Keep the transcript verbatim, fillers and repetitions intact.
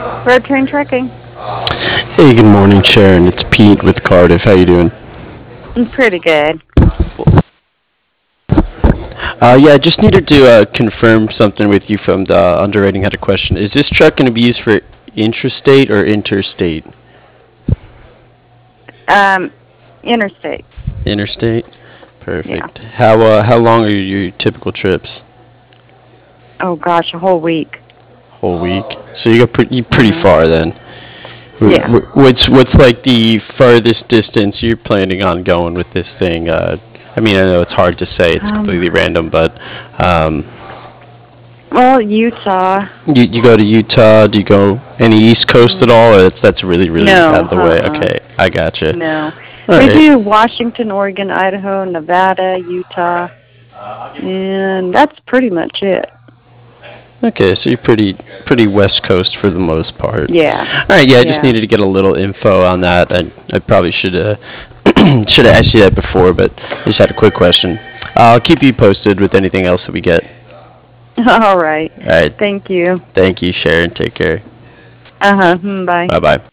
Road Train Trucking. Hey, good morning, Sharon. It's Pete with Cardiff. How you doing? Mm, Pretty good. Uh, yeah, I just needed to uh, confirm something with you from the underwriting. Had a question. Is this truck going to be used for intrastate or interstate? Um, Interstate. Interstate. Yeah. Perfect. How uh, how long are your typical trips? Oh gosh, a whole week. Whole week. So you got pretty pretty Mhm. far then. Wh- Yeah. wh- What's what's like the farthest distance you're planning on going with this thing? Uh, I mean, I know it's hard to say; it's Um. completely random. But um, Well, Utah. you you go to Utah? Do you go any East Coast at Mm. all? Or that's that's really really out No. of the way. Uh. uh Okay, I gotcha. No. All We right. do Washington, Oregon, Idaho, Nevada, Utah, and that's pretty much it. Okay, so you're pretty pretty West Coast for the most part. Yeah. All right. Yeah, I just Yeah. needed to get a little info on that. I I probably should have should have asked you that before, but I just had a quick question. I'll keep you posted with anything else that we get. All right. All right. Thank you. Thank you, Sharon. Take care. Uh huh. Bye. Bye bye.